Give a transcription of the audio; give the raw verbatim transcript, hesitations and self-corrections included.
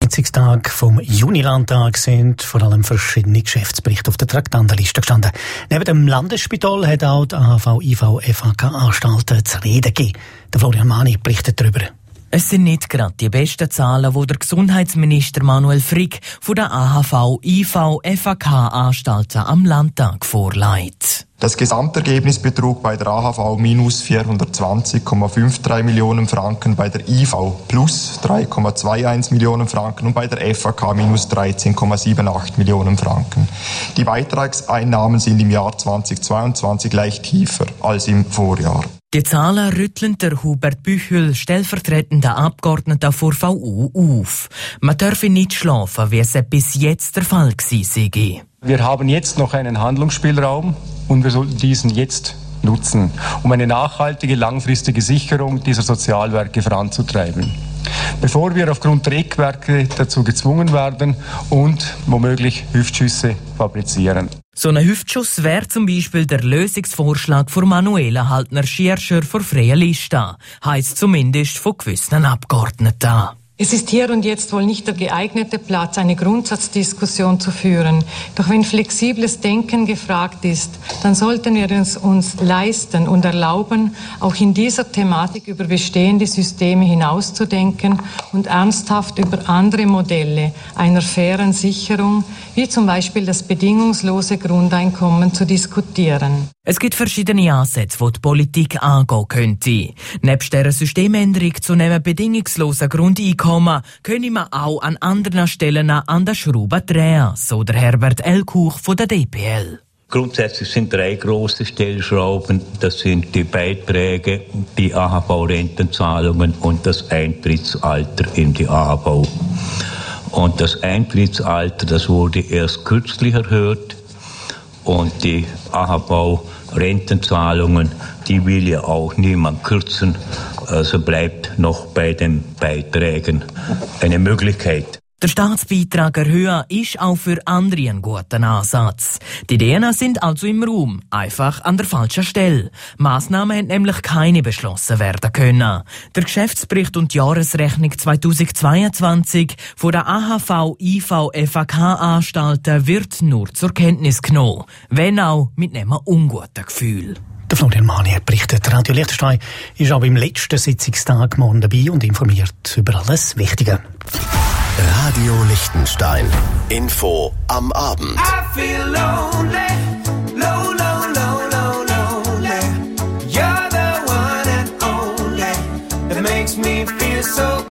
Sitzungstag vom Junilandtag sind vor allem verschiedene Geschäftsberichte auf der Traktandenliste gestanden. Neben dem Landesspital hat auch die A H V I V F H K-Anstalten zu reden gegeben. Der Florian Mani berichtet darüber. Es sind nicht gerade die besten Zahlen, die der Gesundheitsminister Manuel Frick von der A H V I V F H K-Anstalten am Landtag vorlegt. Das Gesamtergebnis betrug bei der A H V minus vierhundertzwanzig Komma dreiundfünfzig Millionen Franken, bei der I V plus drei Komma einundzwanzig Millionen Franken und bei der F H K minus dreizehn Komma achtzundsiebzig Millionen Franken. Die Beitragseinnahmen sind im Jahr zweitausendzweiundzwanzig leicht tiefer als im Vorjahr. Die Zahlen rütteln der Hubert Büchel, stellvertretender Abgeordneter vor V U, auf. Man dürfe nicht schlafen, wie es bis jetzt der Fall gewesen sei. Wir haben jetzt noch einen Handlungsspielraum und wir sollten diesen jetzt nutzen, um eine nachhaltige, langfristige Sicherung dieser Sozialwerke voranzutreiben. Bevor wir aufgrund der Eckwerke dazu gezwungen werden und womöglich Hüftschüsse fabrizieren. So ein Hüftschuss wäre zum Beispiel der Lösungsvorschlag von Manuela Haltner-Schierscher von Freie Liste, heisst zumindest von gewissen Abgeordneten. Es ist hier und jetzt wohl nicht der geeignete Platz, eine Grundsatzdiskussion zu führen. Doch wenn flexibles Denken gefragt ist, dann sollten wir es uns leisten und erlauben, auch in dieser Thematik über bestehende Systeme hinauszudenken und ernsthaft über andere Modelle einer fairen Sicherung, wie zum Beispiel das bedingungslose Grundeinkommen, zu diskutieren. Es gibt verschiedene Ansätze, die die Politik angehen könnte. Nebst dieser Systemänderung zu einem bedingungslosen Grundeinkommen können wir auch an anderen Stellen an der Schraube drehen, so der Herbert Elkuch von der D P L. Grundsätzlich sind drei große Stellschrauben. Das sind die Beiträge, die A H V-Rentenzahlungen und das Eintrittsalter in die A H V. Und das Eintrittsalter, das wurde erst kürzlich erhöht. Und die A H V-Rentenzahlungen, die will ja auch niemand kürzen. Also bleibt noch bei den Beiträgen eine Möglichkeit. Der Staatsbeitrag erhöhen ist auch für andere ein guter Ansatz. Die Ideen sind also im Raum, einfach an der falschen Stelle. Massnahmen haben nämlich keine beschlossen werden können. Der Geschäftsbericht und die Jahresrechnung zweitausendzweiundzwanzig von der A H V I V F H K-Anstalten wird nur zur Kenntnis genommen, wenn auch mit einem unguten Gefühl. Der Florian Mani hat berichtet. Radio Liechtenstein ist auch im letzten Sitzungstag morgen dabei und informiert über alles Wichtige. Radio Liechtenstein. Info am Abend. I feel lonely, lonely.